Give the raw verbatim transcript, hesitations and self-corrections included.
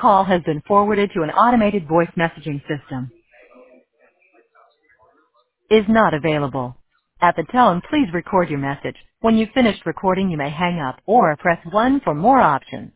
call has been forwarded to an automated voice messaging system. Is not available. At the tone, please record your message. When you've finished recording, you may hang up or press one for more options.